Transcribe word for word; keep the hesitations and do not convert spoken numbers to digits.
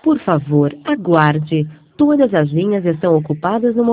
Por favor, aguarde. Todas as linhas estão ocupadas no momento.